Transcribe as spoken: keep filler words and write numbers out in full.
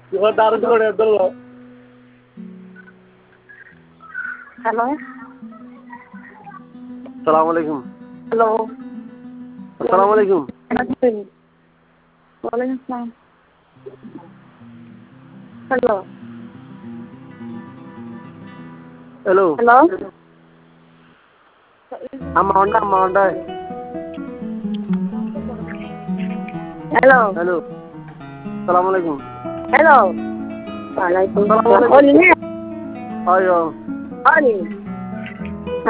Gua taruh dulu deh dulu. Halo. Assalamualaikum. Halo. Assalamualaikum. Waalaikumsalam. Halo. Hello. Halo. Amanda, Amanda. Halo. Hello. Assalamualaikum. Halo. Waalaikumsalam. Assalamualaikum. Oh, ini. Ayo. Oh, ini.